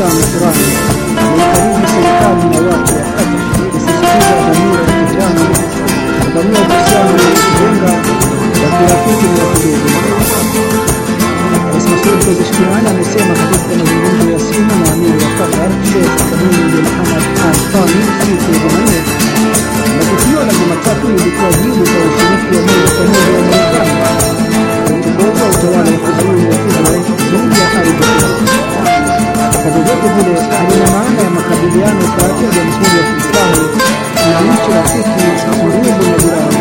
Pakistan na Iran walikaribu serikali na watu wa Qatar kusisitiza dhamira ya Tehran kupanua uhusiano na kujenga wa kirafiki na kidogo. Rais Masoud Pezeshkian amesema katika mazungumzo ya simu na amiri wa Qatar Sheikh Tamim bin Hamad Al Thani siku ya Jumanne, na tukio la Jumatatu lilikuwa jibu kwa ushiriki wa moja kwa moja wa Marekani kuongoza utawala wa kizayuni wa Israel dhidi ya ardhi ya kwa vyovyote vile halina maana ya makabiliano kati ya Jamhuri ya Kiislamu na nchi rafiki ndugu na jirani.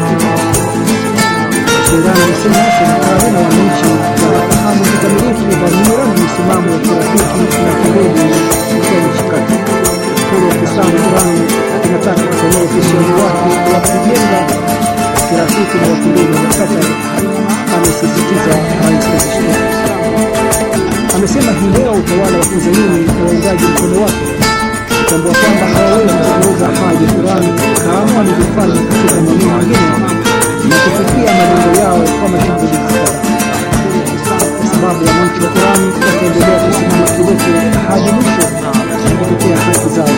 Iran imesema serikali na wananchi wanafahamu kikamilifu dhamira na msimamo wa kirafiki na karibu kwa nchi kati. Jamhuri ya Kiislamu Iran inataka kutumia uhusiano wake wa kujenga kirafiki na wakidumu na Qatar, amesisitiza Rais Pezeshkian. Amesema hii leo utawala wa kizayuni na waungaji mkono wake kutambua kwamba hawawezi kuuza haja Iran kama walivyofanya katika maeneo mengine na kufikia malengo yao kwa mashambulizi kwa sababu wananchi wa Iran wataendelea kusimama kidete hadi mwisho kutetea haki zao.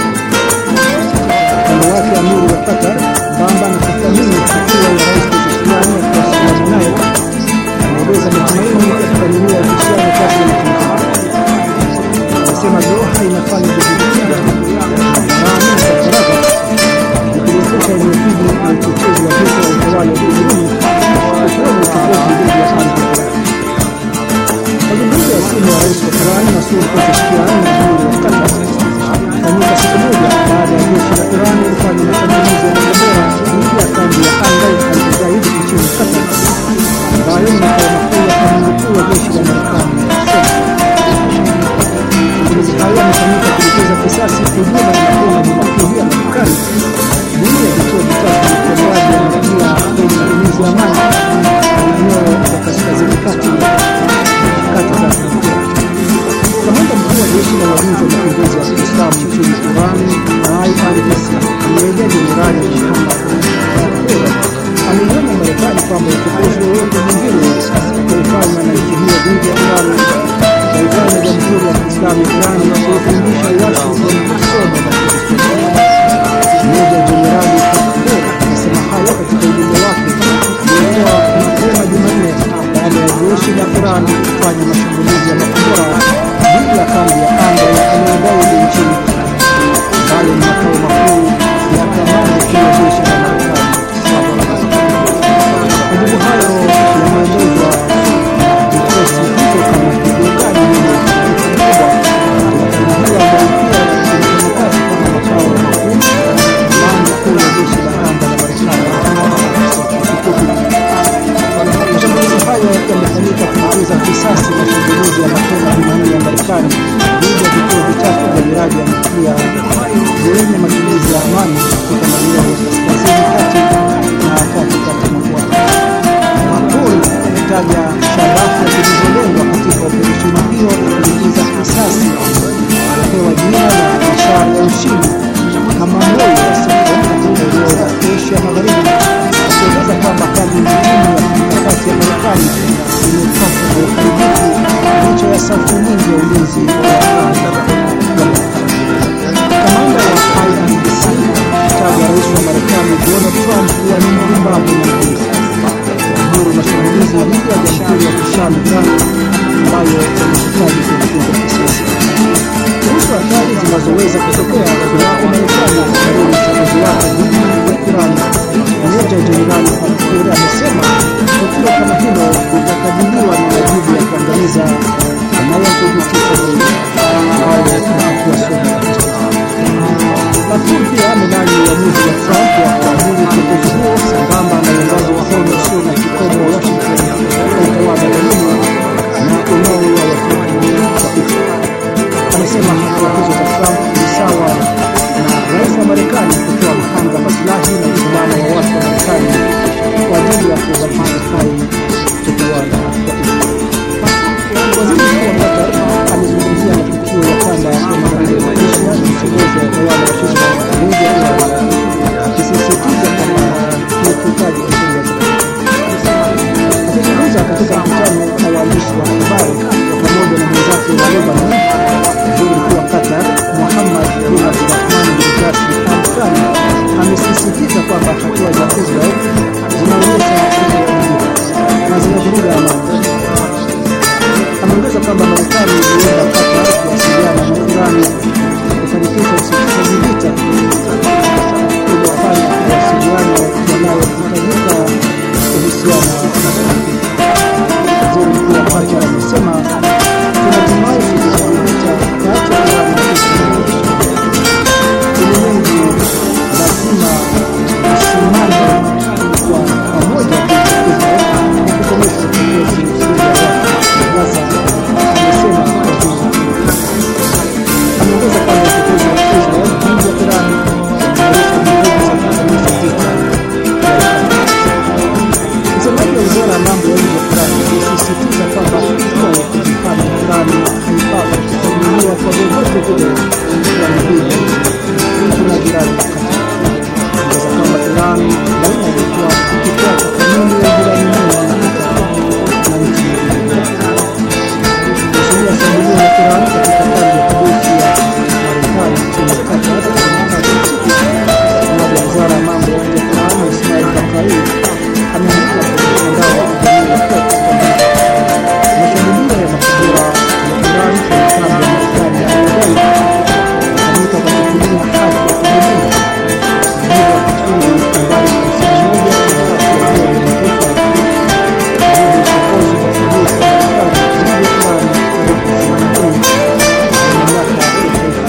Upande wake amiri wa Qatar Bamba na kuthamini hatua ya Rais Pezeshkian ya kuwasiliana naye ameeleza matumaini ya kupanulia uhusiano kati ya nchi hizo. Anasema Doha inafanya juhudi na Iran na Qatar kurejesha eneo hili na uchochezi wa vita wa utawala wa kizayuni kufuata uchokozi dhidi ya ardhi ya Iran. Mazungumzo ya simu ya Rais wa Iran Masoud Pezeshkian na amiri wa Qatar yalifanyika siku moja baada ya jeshi la Iran kufanya mashambulizi ya makombora dhidi ya kambi ya anga ya Al-Udeid nchini Qatar, ambayo ni makao makuu ya kamandi kuu ya jeshi la Marekani. Mashambulizi hayo yamefanyika kulipiza kisasi hujuma ya mapema Jumapili ya Marekani dhidi ya vituo vitatu vya uokoaji wa raia kwenye matumizi ya amani eneo la kaskazini kati za Afrika. Kamanda mkuu wa jeshi la walinzi wa mapinduzi ya Kiislamu nchini Iran IRGC Meja Jenerali Muhammad Bakr ameionya Marekani kwamba uchokozi wowote mwingine utakaofanywa na nchi hiyo dhidi ya Iran utaifanya Jamhuri ya Kiislamu ya Iran na kuifundisha Washington kusoma na kujifunza. Meja Jenerali Bakr amesema hayo katika ujumbe wake uliotoa mapema Jumanne baada ya jeshi la Iran kufanya mashambulizi ya makombora dhidi ya kambi ya anga ya Al-Udeid nchini Qatar, ambayo ni makao makuu ya kamandi kuu ya jeshi la Marekani. Majibu hayo yameelezwa na vikosi kutoka mapigano yenye mkubwa katika ambayo pia inafanya kazi kama makao makuu kamandi kuu ya jeshi la anga la Marekani. Mashambulizi hayo yamefanyika kulipiza kisasi mashambulizi ya mapema Jumanne ya Marekani dhidi ya vituo vitatu vya miradi ya nyuklia yenye matumizi ya amani katika maeneo ya kaskazini kati na katikati mwa mwaka. Bakr ametaja shabaha zilizolengwa katika operesheni hiyo ya kulipiza kisasi anapewa jina la ishara ya ushindi kama moyo wa siku katika eneo la Asia Magharibi, akieleza kwamba kazi muhimu ya kimkakati ya Marekani imepata kwa ukaribifu licha ya safu nyingi ya ulinzi wa anga. Kamanda wa IRGC taja rais wa Marekani Donald Trump kuwa ni mpumbavu na mwizi, kuamuru mashambulizi dhidi ya Jamhuri ya Kiislamu Iran ambayo yamehitaji kulipiza kisasi kuhusu hatari zinazoweza kutokea iwapo Marekani karibu uchaguzi wake dhidi ya Iran. Meja Jenerali Bakr amesema tukio kama hilo litakabiliwa na majibu ya kuangamiza yanayothibitisha zaidi ambayo yanakuwa suala la historia. Bakr pia amelaani uamuzi wa Trump wa kuamuru uchaguzi huo sambamba na uungaji mkono usio na kikomo wa Washington kwa utawala dhalimu na unaoua watu wa Israel. Amesema hatua hizo za Trump ni sawa na rais wa Marekani kutoa mhanga maslahi na usalama wa watu wa Marekani kwa ajili ya kubadilisha hai utawala wa Israel. Waziri mkuu wa Qatar amezungumzia matukio ya kanda ya magharibi mwa Asia na mchunguzi wa utawala wa Israel dhidi ya Iran, akisisitiza kwamba ni ukiukaji wa sheria za kimataifa. Akizungumza katika mkutano na waandishi wa habari pamoja na mwenzake wa Lebanon kwamba hatua za Israel zinaonyesha na zinavuruga amani. Ameongeza kwamba Marekani ilienda Qatar kuwasiliana na Iran kufanikisha usitishaji vita ili wafanye mawasiliano yanayohitajika kuhusiana na Israel. Waziri Mkuu wa Qatar amesema tunatumai usitishaji vita kati ya Iran na Israel ulimwengu lazima usimame kwa pamoja dhidi ya Israel na kukomesha uchokozi usio wa Gaza, amesema waziri. Ameongeza kwamba uchokozi wa Israel dhidi ya Iran unaonyesha juhudi za kukomesha vita. Msemaji wa wizara ya mambo ya nje ya Iran alisisitiza kwamba hatua ya kujihami Iran haipaswi kuthaminiwa kwa vyovyote vile kwa mjini na jirani wa Qatar. Ongeza kwamba Iran daima ilikuwa ikifuata kanuni ya jirani mwema na Qatar na nchi nyingine. Kuzuia shambulio la Iran katika kambi ya kijeshi ya Marekani nchini Qatar Jumatatu usiku, msemaji wa wizara ya mambo ya nje ya Iran Ismail Bakai ameandika kwenye mtandao wa kijamii wa X kwamba mashambulio ya makombora ya Iran kwenye kambi ya Marekani ya Al-Udeid yamefanyika kwa kutumia haki ya kujilinda mujibu wa kanuni nambari 51 ya Umoja wa Mataifa kuhusu uchokozi wa kijeshi wa Marekani dhidi ya Iran tarehe 24 ya mamlaka ya kitaifa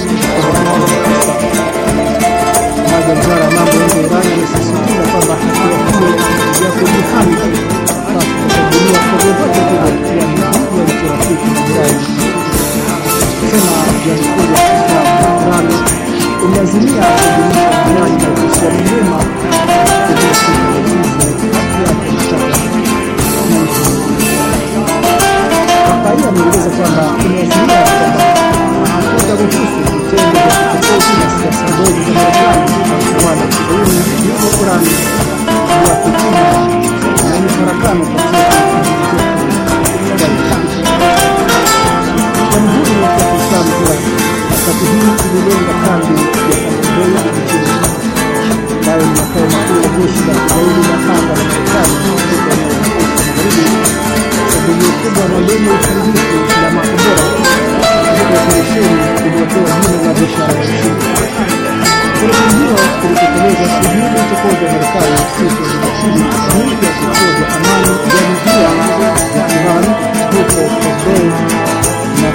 Msemaji wa wizara ya mambo ya nje ya Iran amesisitiza kwamba hatua hiyo ya kujihami basi kutambuliwa kwa vyovyote vile kuwa ni dhidi ya nchi rafiki na jirani. Sema Jamhuri ya Kiislamu ya Iran imeazimia kudumisha jirani na uhusiano mwema kuhusu mizizi kati yake na Qatar na nchi nyingine. Bakai ameeleza kwamba imeazimia kwamba hakutaruhusu vitendo vya kichokozi na siasa mbovu za Marekani na utawala wa Kizayuni dhidi ya Iran ya kuchuma na mifarakano kati ya nchi zetu. Jamhuri ya Kiislamu Iran wakati huu ililenga kambi ya Al-Udeid nchini ambayo ni makao makuu ya jeshi la Kizayuni la anga la Marekani katika eneo la Asia Magharibi, shambulio kubwa na lenye uharibifu la makombora katika operesheni iliyopewa jina la biashara ya ushindi. Operesheni hiyo ilitekelezwa kujibu uchokozi wa Marekani siku ya Jumapili dhidi ya vituo vya amani vya nyuklia vya Iran huko Fordow na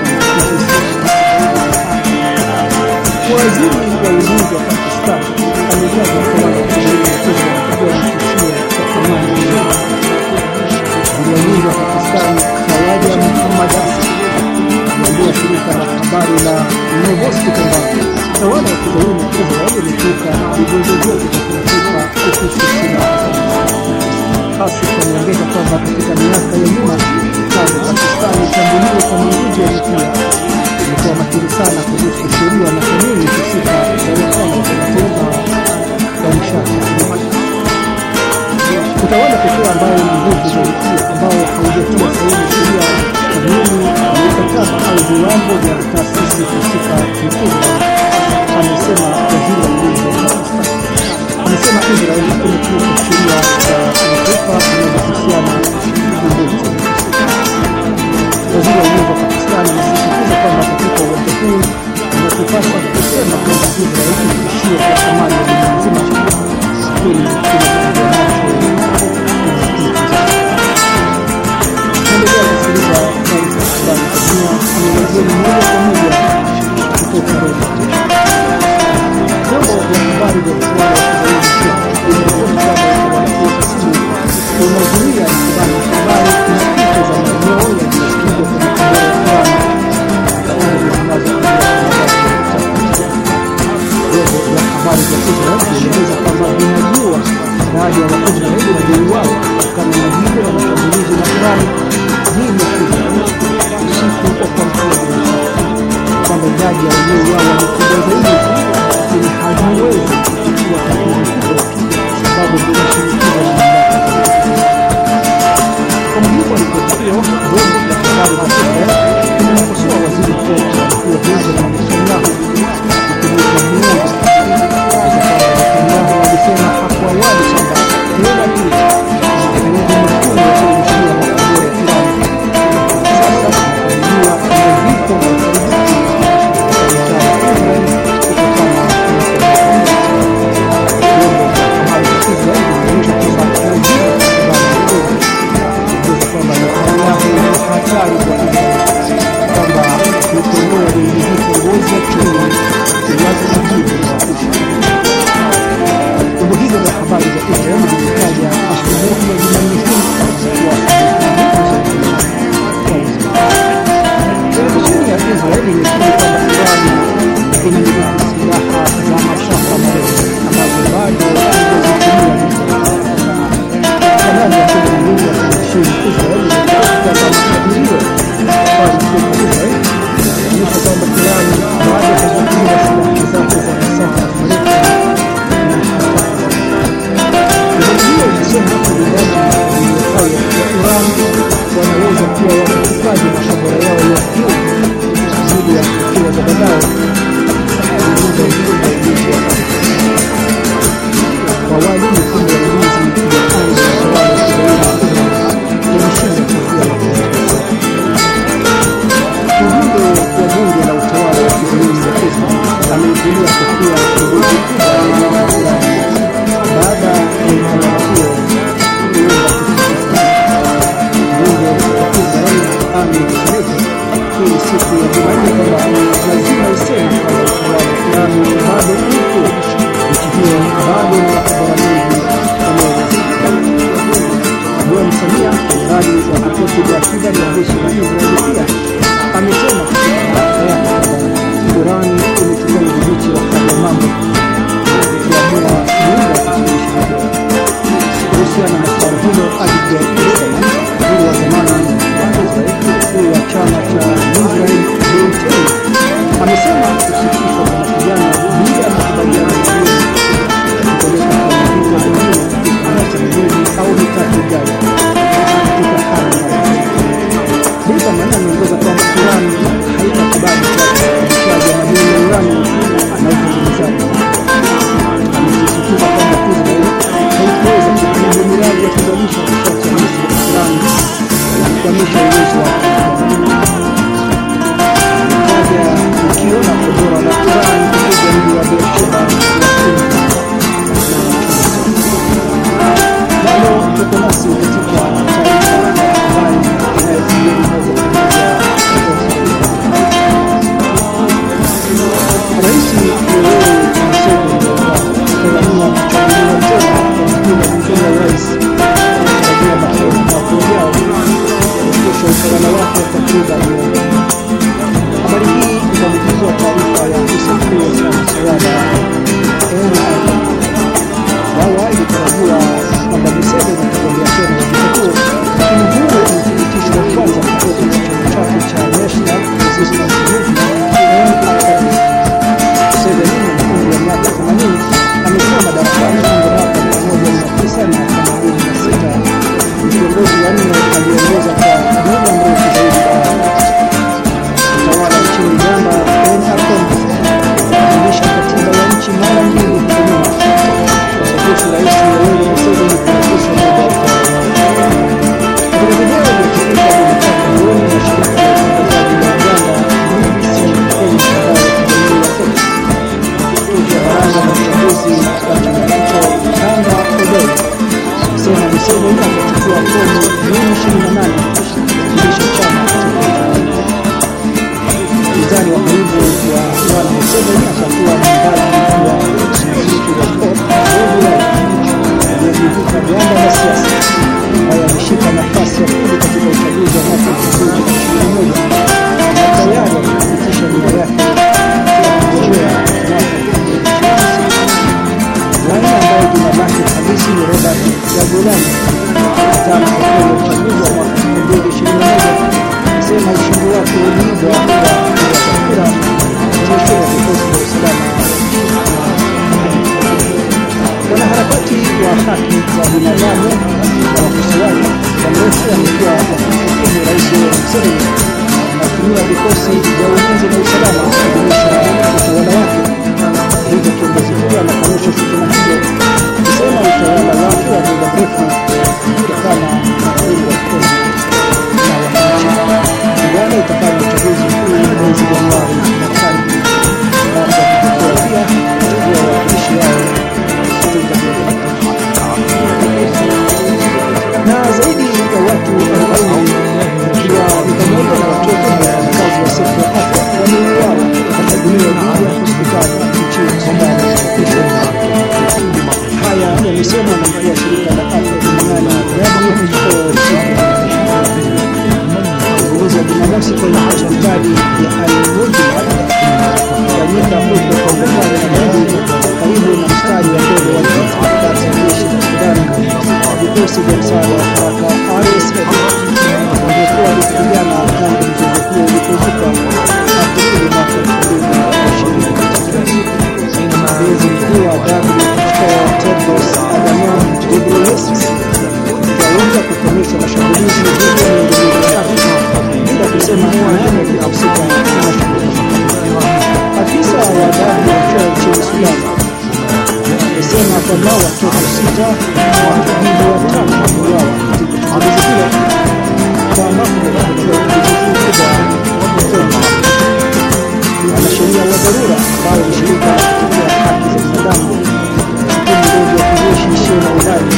Waziri wa ulinzi wa Pakistan ametaja utawala wa Kizayuni kuwa ni tishio kwa amani duniani. Waziri wa ulinzi wa Pakistan Khawaja Muhammad Asif aliambia shirika la habari la Novosti kwamba utawala wa Kizayuni wa Israel umekiuka vigezo vyote vya kimataifa kuhusu silaha za nyuklia. Asif ameongeza kwamba katika miaka ya nyuma tangu Pakistan ishambuliwe kwa miji ya nyuklia ilikuwa makini sana kuhusu sheria na kanuni husika za wakala wa kimataifa wa nishati ya atomiki. Utawala pekee ambayo ni nguvu za nyuklia ambao haujatia saini sheria, kanuni, mikataba au viwango vya taasisi husika ni Israel, amesema waziri wa ulinzi wa Pakistan. Amesema Israel imekiuka sheria za kimataifa zinazohusiana na nguvu za nyuklia. Waziri wa ulinzi wa Pakistan amesisitiza kwamba katika uwanja huu inatupasa kusema kwamba Israel ni tishio kwa amani ya dunia nzima, lakini kinachotokea nacho naendelea kusikiliza taarifa za habari za dunia. Anaelezeni moja kwa moja kutoka Roma. Vyombo vya habari vya utawala wa Kizayuni vimeripoti kwamba utawala huo hasimu unazuia mkutano wa habari na picha za maeneo yaliyopigwa kwa makombora ya Iran zinazotangaza vyombo vya habari vya Israel vinaeleza kwamba vinajua idadi ya Waisraeli waliouawa kutokana na hivyo na mashambulizi ya Iran dhidi ya Israel usiku wa kuamkia Jumatatu, kwamba idadi ya waliouawa ni kubwa zaidi, lakini haziwezi kuchukua takwimu hizo kwa sababu zinashinikiza na mamlaka za kwa mujibu wa ripoti hiyo. Vyombo vya habari vya Israel vimemkosoa waziri mkuu wa Benjamin Netanyahu kutumia miongo kuwa wakifukaji mashambara yao ya kiu zidi ya kukiwa za badao kujiunga ujumbe ulinzi wa kwa wali mifumo ya ulinzi ya anga ya utawala wa Kiswahili yameshinda kufia la ujumbe wa bunge la utawala wa Kiswahili ya Kisma ameibulia kufia shughuli kubwa ya mwaka fulani baada ya utawala huo kuunda bunge la Kiswahili hii siku ya Jumanne kwamba lazima iseme kwamba utawala fulani bado uko, nchi hiyo bado inakabara mingi Bwana Samia ndani ya vikosi vya akiba vya jeshi la Israeli pia amesema katika taarifa yake kwamba Irani imechukua udhibiti wa hali ya mambo ikiamua muda wa kusuluhisha hali kuhusiana na suala hilo. Abigail Eberman, waziri wa zamani wa Israeli, mkuu wa chama cha Israel Beitenu, amesema kusitishwa kwa mapigano bila makubaliano mazuri kupeleka kwa mapigano mengine katika miezi au mitatu ijayo katika hali mbaya. Eberman ameongeza kwamba Iran haitakubali usafirishaji wa madini ya urani na utengenezaji. Amesisitiza kwamba Israel haitaweza kuharibu miradi ya kuzalisha nishati ya gesi ya Iran na kukwamisha uwezo wake. Itaja tukio la kombora la Iran kupiga mji wa Beersheba bado tuko nasi katika taarifa ya habari inayojiri moja kwa moja. Rais Yoweri Museveni anatazamiwa kuchaguliwa tena kwa kiti cha rais katika Bahrain mwaka ujao kuhakikisha utawala wake wa takriban miaka. Habari hii itamjuzwa taarifa ya afisa mkuu wa chama tawala NRM. Awali ilitarajiwa kwamba Museveni atagombea tena wadhifa huo, lakini huo ni uthibitisho wa kwanza kutoka kwa chama chake cha National Resistance Movement NRM. Museveni mwenye umri wa miaka 80 amekuwa madarakani tangu mwaka 1986. Ni kiongozi wa nne aliyeongoza kwa muda mrefu zaidi barani. Utawala nchini Uganda NRM unaonyesha katiba ya nchi mara mbili huko nyuma kusababisha Rais Yoweri Museveni kurejesha muda wa utawala wake. Katika video iliyotupika Jumatatu jioni na shirika la utangazaji la Uganda BBC kwenye mtandao wa kijamii wa X, mwenyekiti wa baraza la uchaguzi wa chama hicho Kanda Odoi amesema Museveni atachukua fomu Juni 28 kuwakilisha chama katika utawala. Mpinzani wa karibu wa Bwana Museveni atakuwa mwimbaji wa muziki wa pop Bobi Wine aliyejivuta viwanda vya siasa, ambaye ameshika nafasi ya pili katika uchaguzi wa mwaka 2021 na tayari amethibitisha nia yake ya kugombea mwaka 2026. Wine ambaye jina lake halisi ni Robert Kyagulanyi alitana katika uchaguzi wa mwaka 2021 amesema ushindi wake uliibwa kwa kura mwisho wa vikosi vya usalama. Wanaharakati wa haki za binadamu na wakosoaji kwa mrefu wamekuwa wakimshutumu Rais Yoweri Museveni anatumia vikosi vya ulinzi na usalama kudumisha utawala wake. Hivyo kiongozi huyo anakanusha shutuma hizo, akisema utawala wake wa muda mrefu kutokana na kuungwa mkono na wananchi. Uganda itafanya uchaguzi mkuu mwezi Januari mwakani na kutoa pia kuchagua wawakilishi wao katika bunge la taifa. Na zaidi ya watu 40 ikiwa ni pamoja na watoto na wafanyakazi wa sekta ya afya wameuawa katika dunia moja ya hospitali nchini Sudan. Haya yamesemwa na mkuu wa shirika la afya duniani WHO kuuza Jumamosi kwenye hospitali ya Al-Mujahid kufanyika huko kwa umbali karibu na mstari wa mbele wa vita kati ya jeshi la Sudan na vikosi vya msaada wa haraka RSF waliokuwa wakipigana tangu mzozo huo ulipozuka Aprili mwaka 2023. Mkurugenzi mkuu wa WHO Tedros Adhanom Ghebreyesus aliweza kukomesha mashambulizi dhidi ya miundombinu ya afya Gaza wa wahindi watatu waliuawa katika shambulizi hilo kwa ambapo wanasheria wa dharura ambao ni shirika la kutetea haki za binadamu siku ndogo ya kijeshi isiyo na udani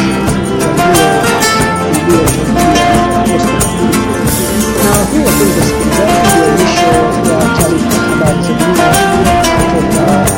na huu wapenzi wasikilizaji ndio mwisho wa taarifa habari za dunia kutoka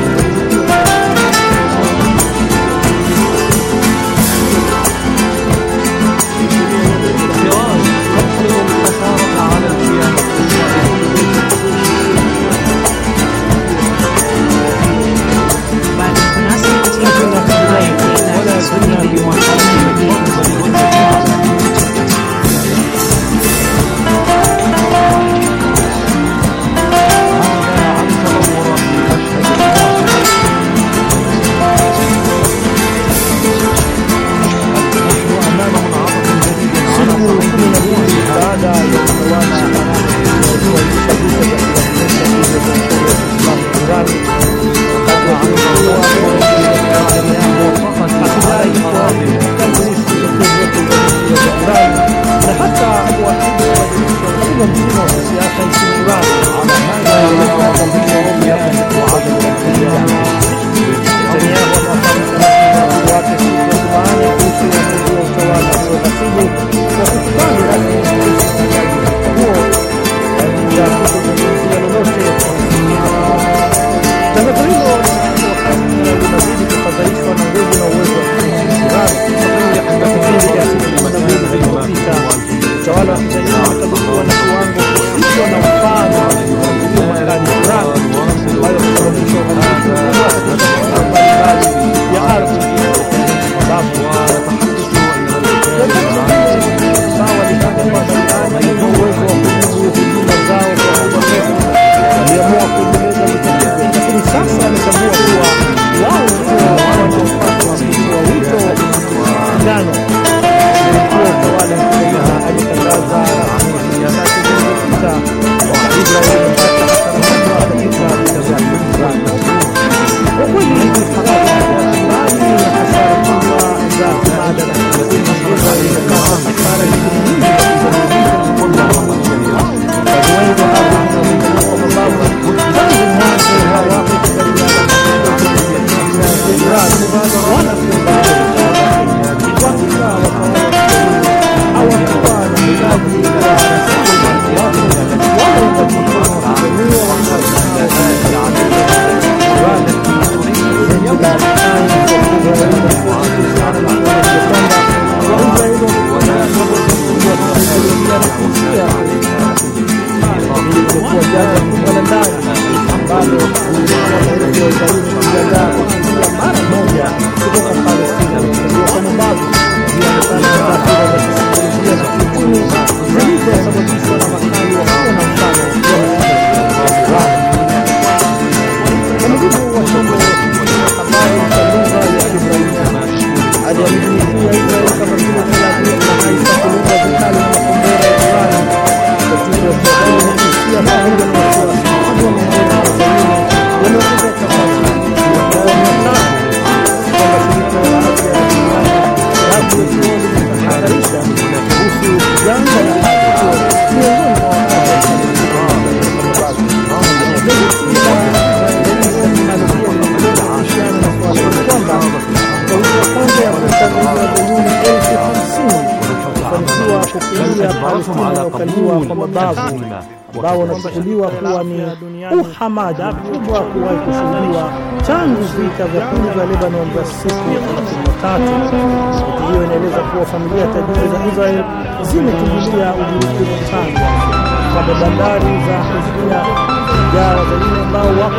ambao wanachukuliwa kuwa ni uhamaji mkubwa kuwahi kushuhudiwa tangu vita vya pili vya Lebanon vya siku 13. Ripoti hiyo inaeleza kuwa familia tajiri za Israel zimekimbilia Ugiriki na Italia kwa bandari za Hezbollah ya wazalini ambao wako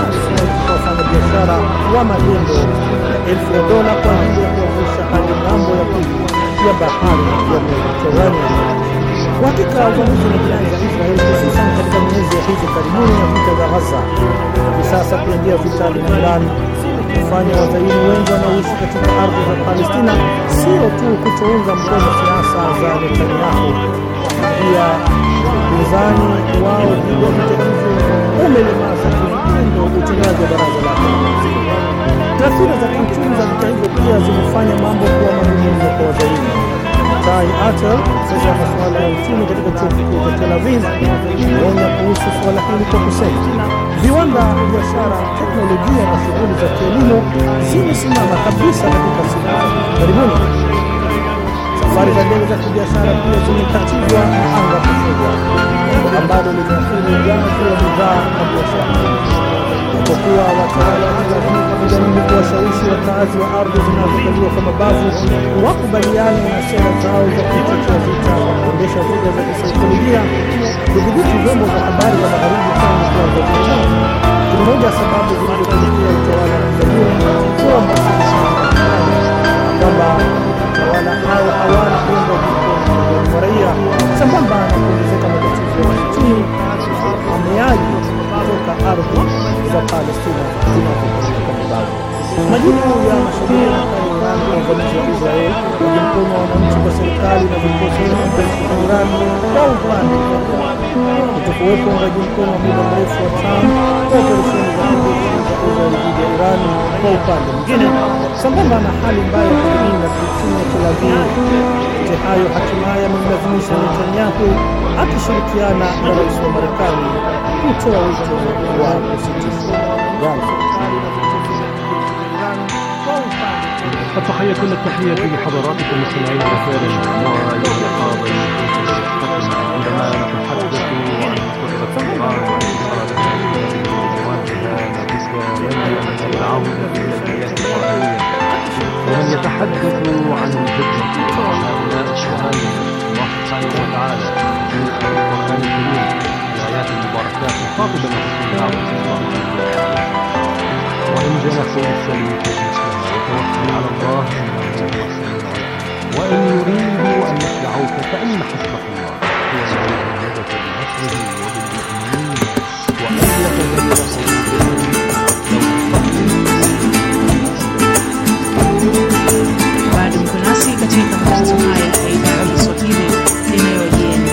kwa wafanyabiashara wa magendo $1,000 kwa ajili ya kuwavusha hadi ng'ambo ya pili ya bahari ya Mediterranean. Kwa hakika uvamizi na jinai za Israeli hususan katika miezi ya hivi karibuni ya vita vya Gaza hivi sasa kuingia vitani na Iran kufanya wazayuni wengi wanaoishi katika ardhi za Palestina sio tu kutounga mkono siasa za Netanyahu, pia upinzani wao dhidi ya vita hivyo umelemaza kimtindo utendaji wa baraza la Taswira za kiuchumi za vita hivyo pia zimefanya mambo kuwa magumu kwa Wazayuni. Tai Atel, profesa wa masuala ya uchumi katika chuo kikuu cha Tel Aviv, ameonya kuhusu suala hili kwa kusema, viwanda, biashara, teknolojia na shughuli za kielimu zimesimama kabisa katika siku za karibuni. Safari za ndege za kibiashara pia zimekatizwa na anga kufungwa, ambalo limeathiri ugavi wa bidhaa na biashara. Japokuwa watawala wanalazimika kujaribu kuwashawishi wakaazi wa ardhi zinazokaliwa kwa mabavu wakubaliane na sera zao za kuchochea vita na kuendesha vita za kisaikolojia kudhibiti vyombo vya habari vya magharibi kama kiwango cha chini. Ni moja ya sababu zinazopelekea utawala wa Kizayuni kuwa kwamba watawala hao hawana kuunga mkono wa raia, sambamba na kuongezeka matatizo ya kiuchumi ameaji kutoka ardhi za Palestina zinazokaliwa kwa mabavu. Majibu ya mashambulizi makali ya uvamizi wa Israel kwenye mkono wa wananchi kwa serikali na vikosi vya majeshi ya Iran kwa upande mmoja, kutokuwepo uungaji mkono wa muda mrefu wa Trump kwa operesheni za kijeshi za Israel dhidi ya Iran kwa upande mwingine, sambamba na hali mbaya ya kijamii na kiuchumi ya Tel Aviv. Yote hayo hatimaye yamemlazimisha Netanyahu akishirikiana na rais wa Marekani kutoa wito wa kusitisha Gaza. تحية كل التحية لحضراتكم مستمعين الأفاضل واليقظة عندما نتحدث عن قصة إيران وعنوانها العودة إلى الحياة الطبيعية، ومن يتحدث عن الهجرة هؤلاء الشهداء الله سبحانه وتعالى في القرآن الكريم الآيات المباركات مخاطبا بالدعوة وإن جنحوا للسلم وتوكل على الله وإن يريدوا أن يخدعوك فإن حسبك الله هو الذي أيدك بنصره وبالمؤمنين وأيدك bado mko nasi katika matangazo haya ya idhaa ya Kiswahili inayojieni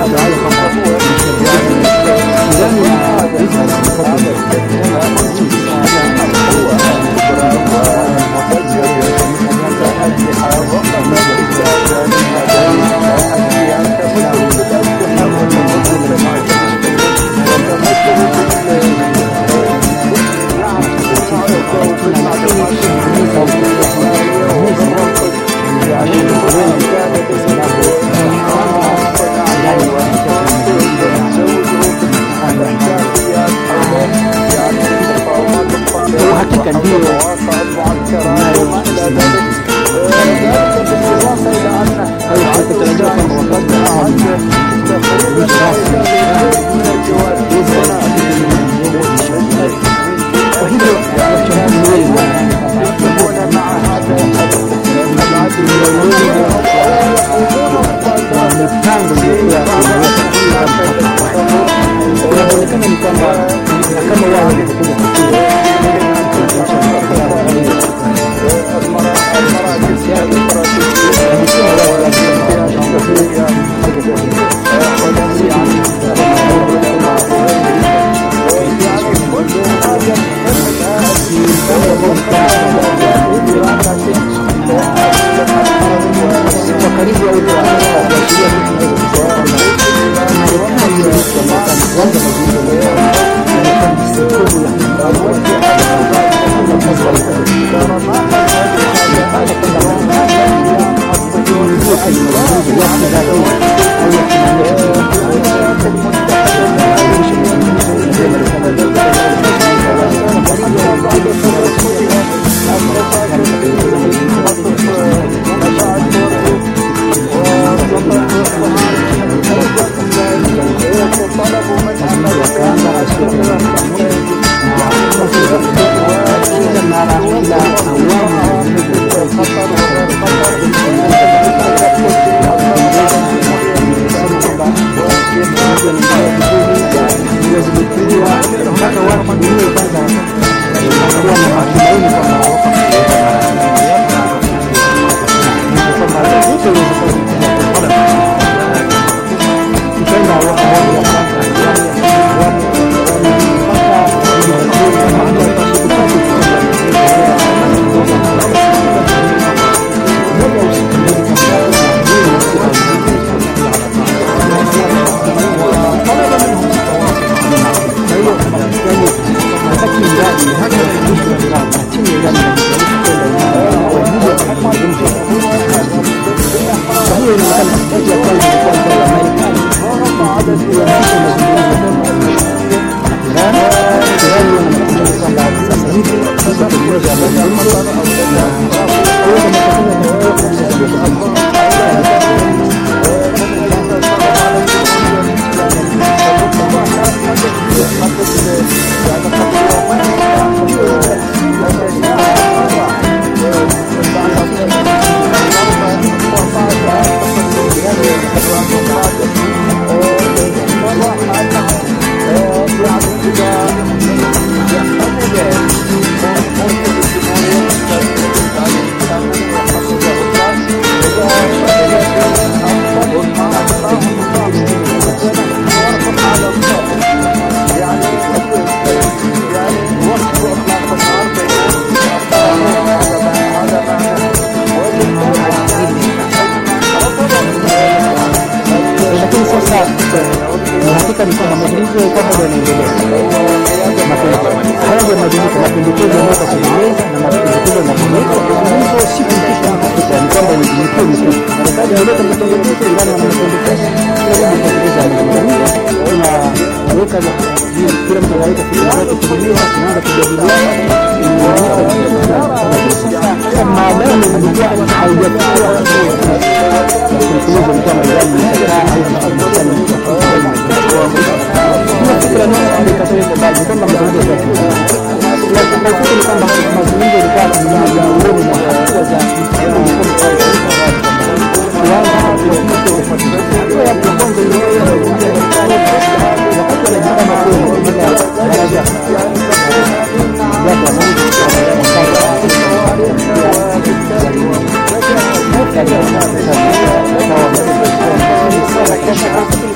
Gracias.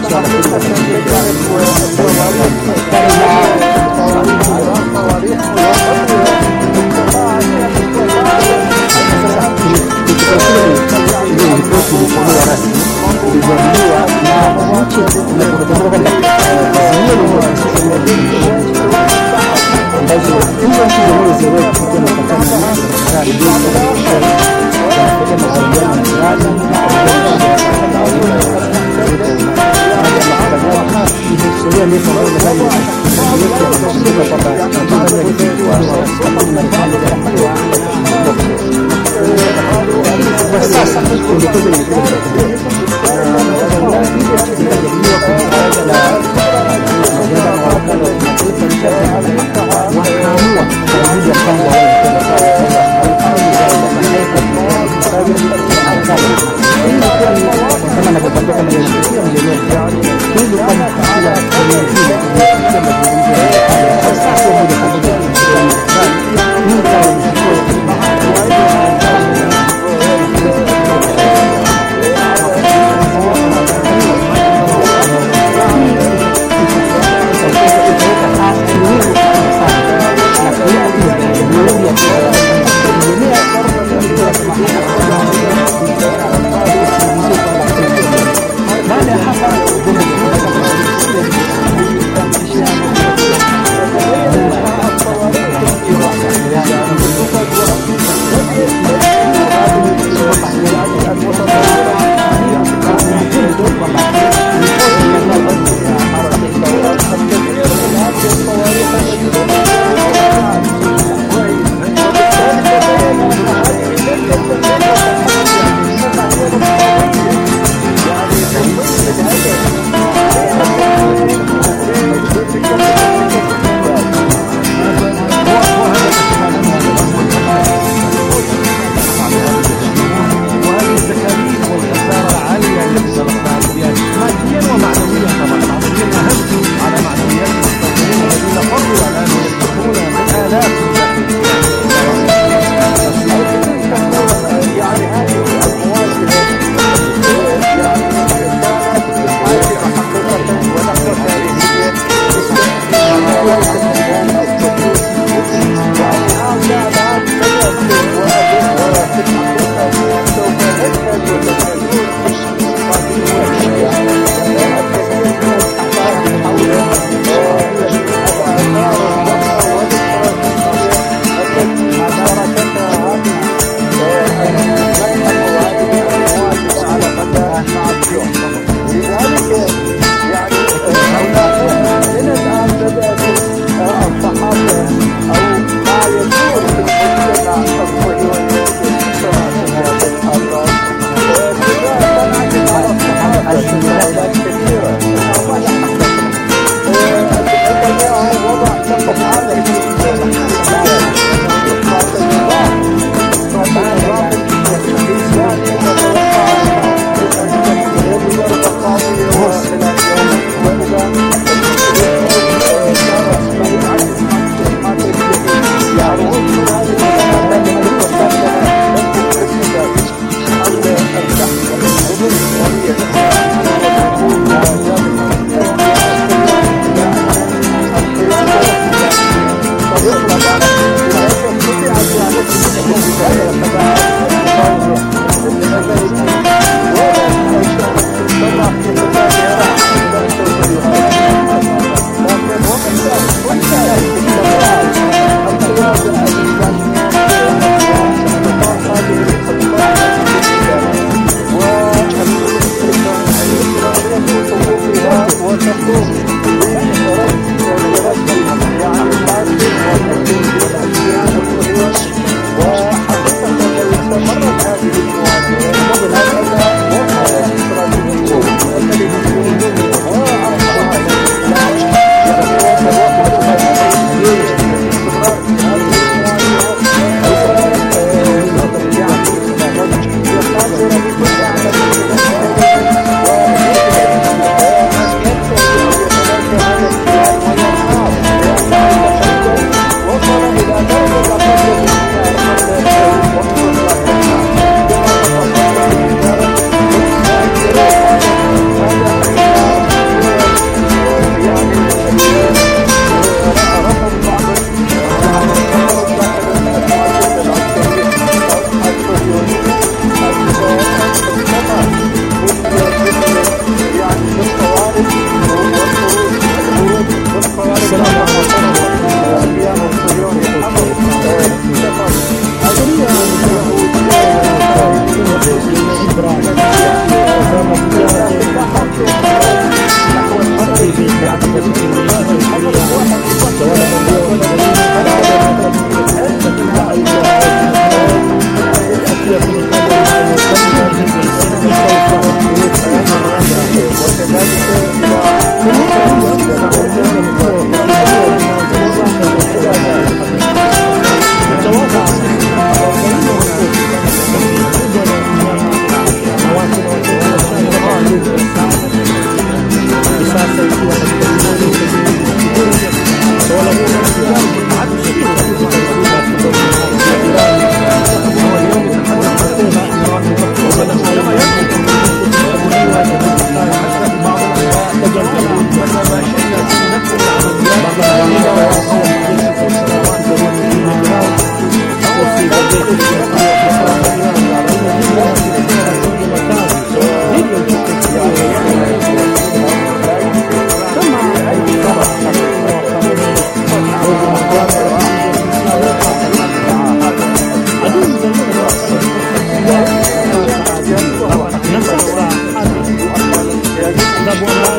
swala hili la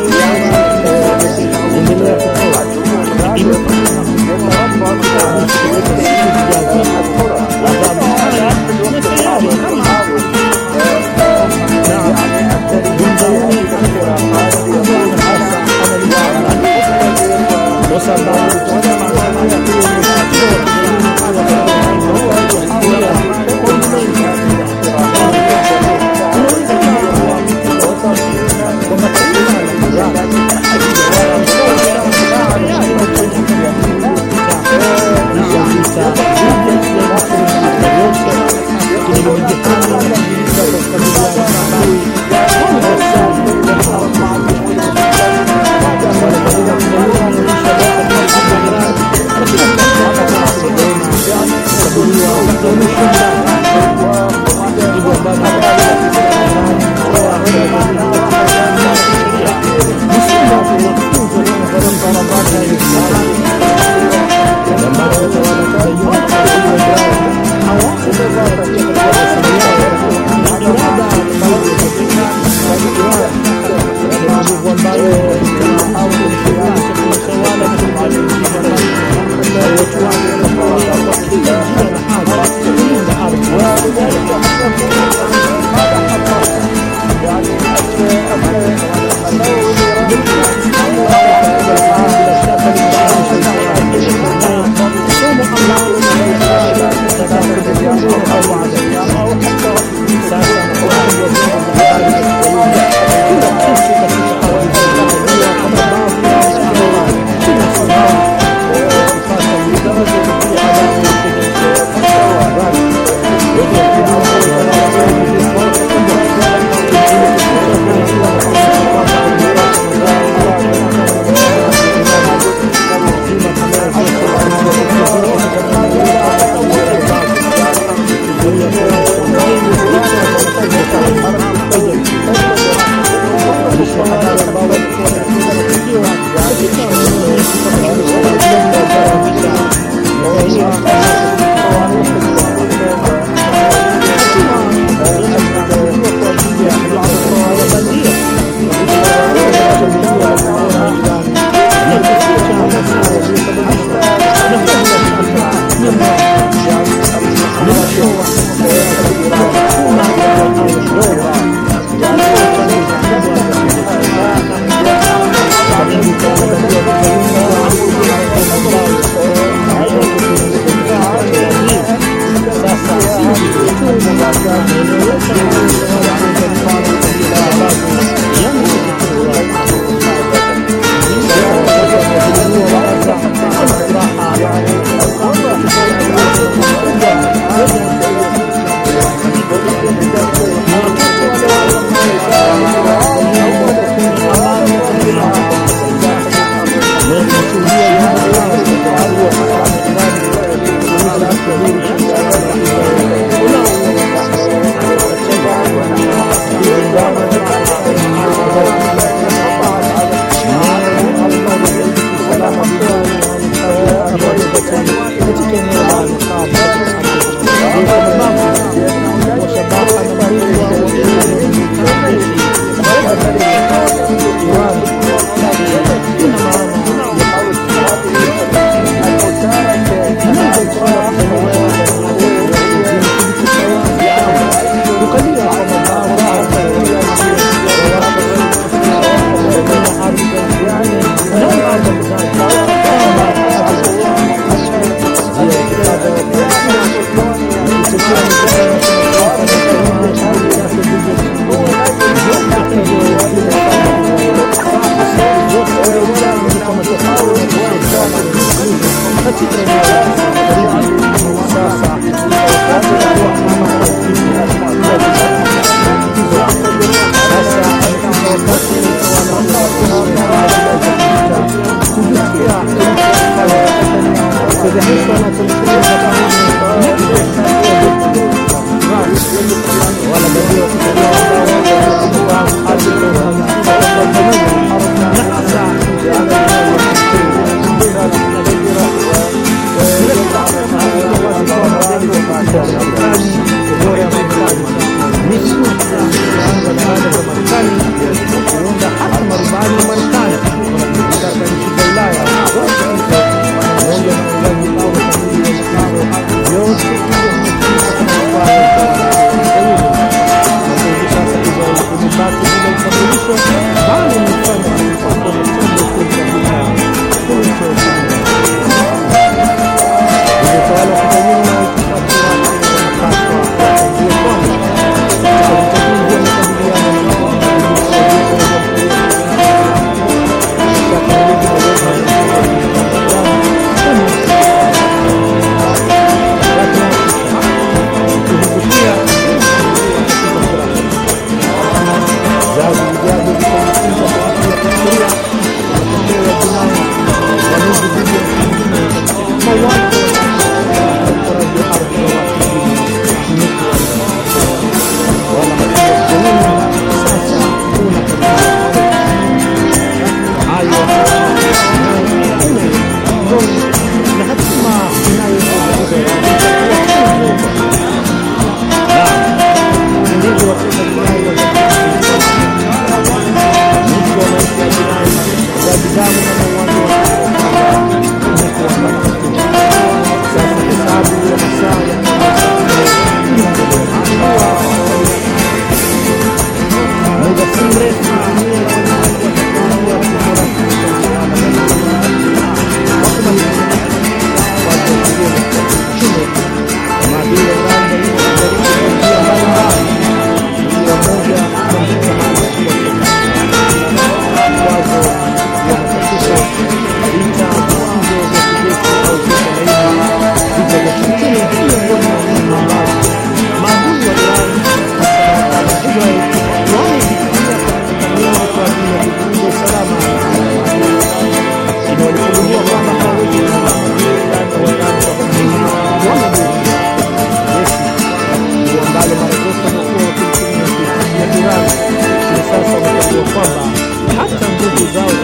endelea kutoa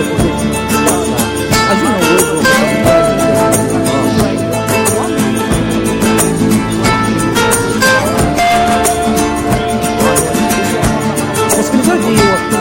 hazina uwezo wa wasikilizaji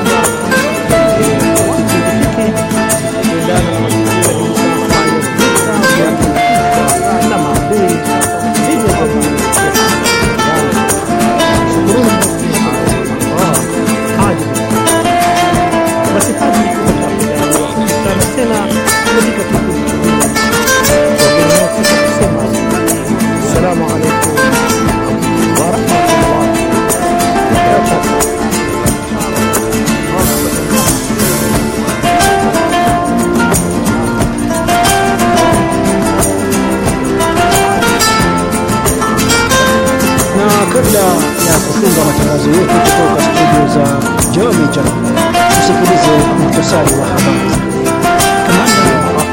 kabla ya kufunga matangazo yetu kutoka studio za Jommy Channel, tusikilize muhtasari wa habari. Kamanda wa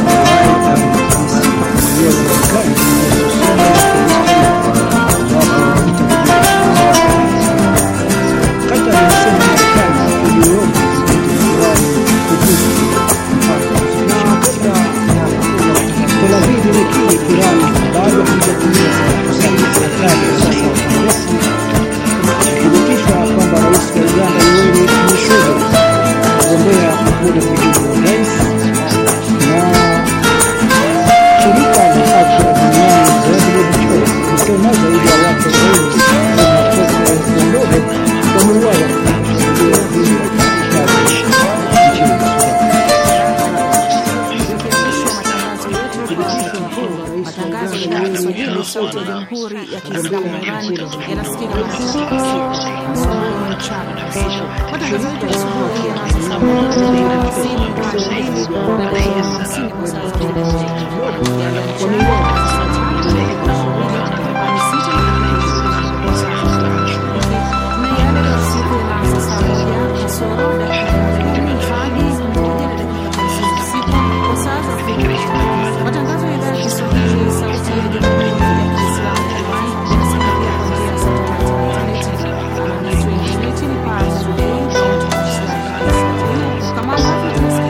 Sauti ya Jamhuri ya Kiislamu ya Iran yanasikika mchana. Matangazo ya asubuhi yanaanza saa 1:50 kwa saa za matangazo ya idhaa ya Kiswahili Sauti ya Jamhuri ya Kiislamu ya Iran yanasikika pia kwa njia ya satellite na internet ni Pars Today. Kama ambavyo tunasikia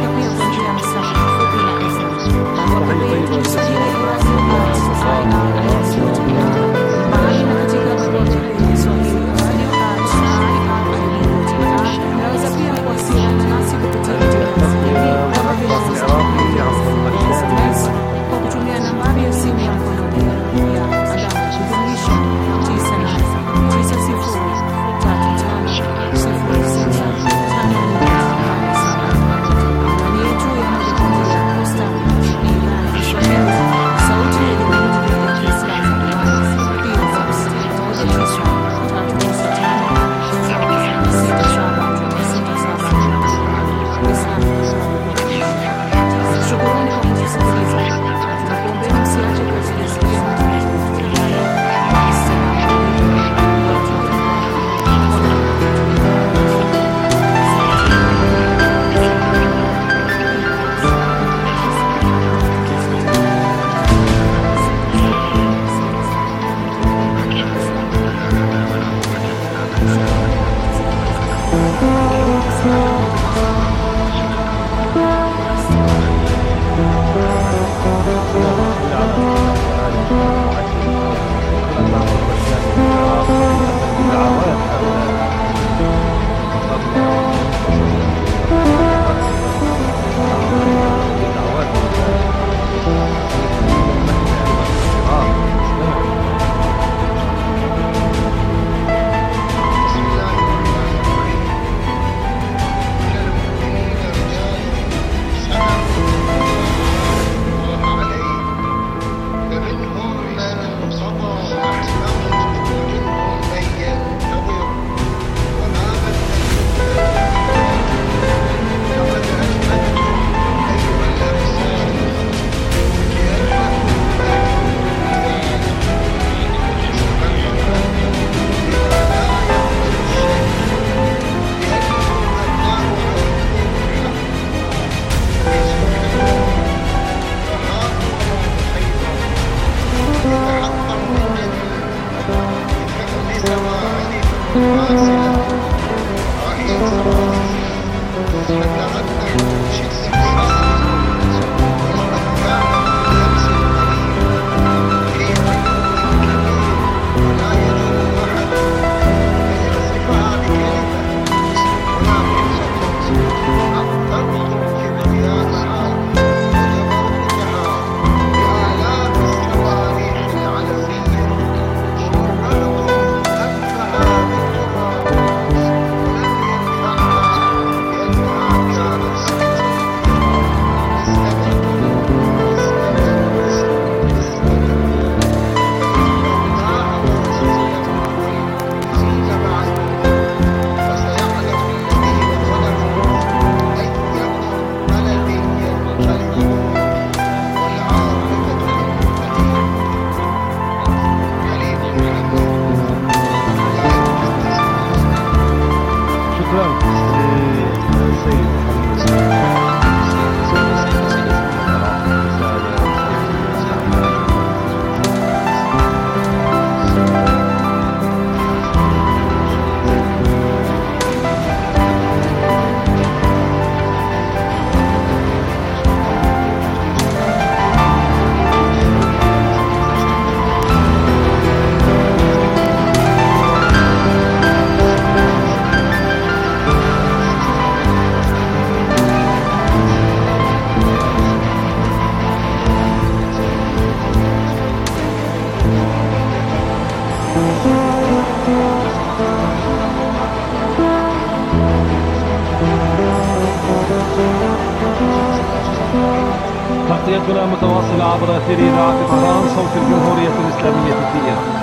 تغطيتنا متواصلة عبر أثير إذاعة طهران صوت الجمهورية الإسلامية في إيران.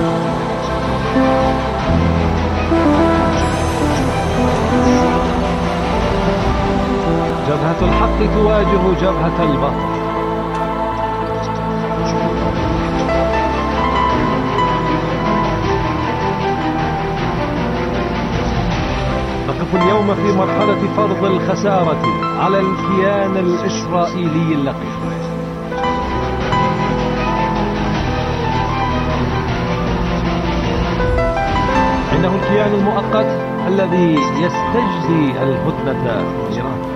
جبهة الحق تواجه جبهة الباطل. نقف اليوم في مرحلة فرض الخسارة على الكيان الإسرائيلي اللقيط. إنه الكيان المؤقت الذي يستجدي الهدنة إيران.